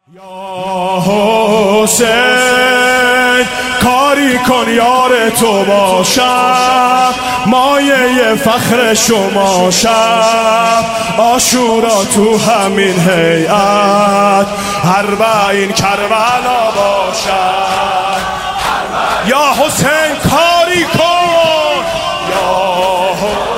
یا حسین کاری کن یار تو باشم، مایه فخر شما شب، عاشورا تو همین هیئت اربعین کربلا باشد. یا حسین کاری کن، یا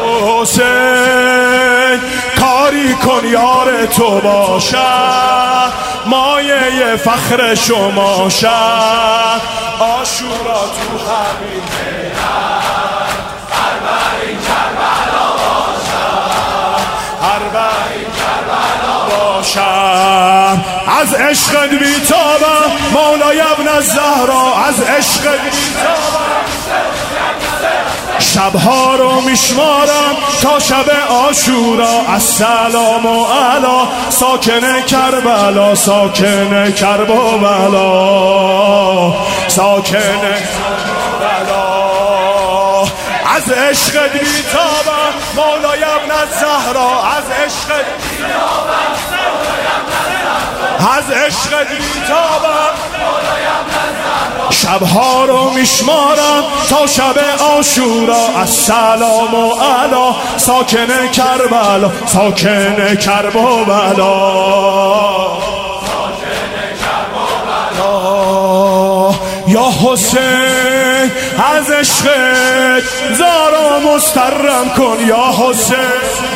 حسین کاری کن یار تو باشد، مایه فخر شما شد، عاشورا تو همین هیئت اربعین کربلا باشد، اربعین کربلا باشد. از عشقت بیتابم مولای ابن الزهرا، از عشقت بیتابم، شبها رو میشمارم تا شب عاشورا. السلام علی ساکن کربلا، ساکن کربلا، ساکن کربلا. از عشقت بیتابم مولای ابن الزهرا، از عشقت بیتابم، از عشقت بیتابم، شبها رو میشمارم تا شب عاشورا. السلام علی ساکن کربلا، ساکن کربلا، ساکن کربلا. یا حسین از عشقت زارا مسترم کن، یا حسین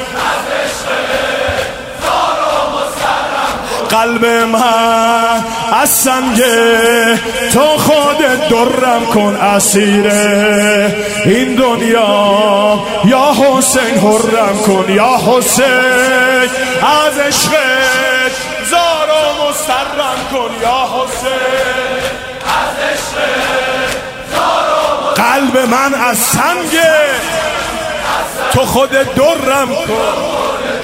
قلب من از سنگ تو خودت درم کن، اسیر این دنیا یا حسین حرم کن. یا حسین از عشقت زار و مسترم کن، یا حسین از عشقت زار و مسترم. قلب من از سنگ تو خودت درم کن،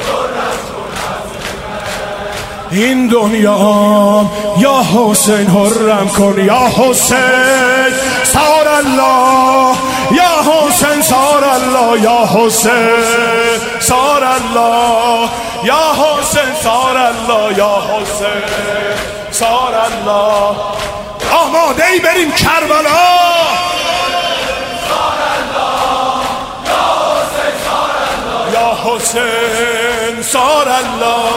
این دنیا یا حسین حرم کن. یا حسین سار الله، یا حسین سار الله، یا حسین سار الله، یا حسین سار الله، یا حسین سار الله. آماده ای بریم کربلا، یا حسین سار الله،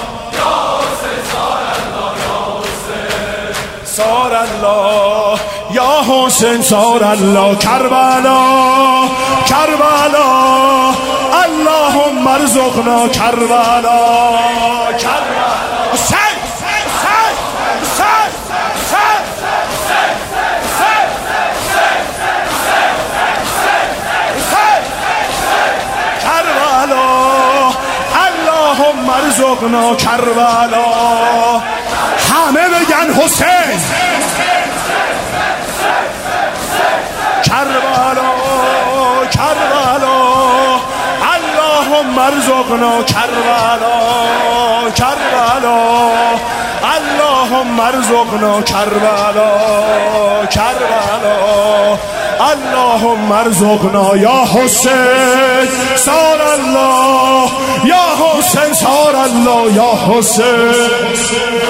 سار الله، یا حسین سار الله. کربلا کربلا اللهم ارزقنا کربلا، کربلا. حسین حسین حسین کربلا اللهم ارزقنا کربلا. همه بگن حسین کربلا کربلا اللهم ارزقنا کربلا، کربلا اللهم ارزقنا کربلا، کربلا اللهم ارزقنا. یا حسین سار الله، یا حسین سار الله، یا حسین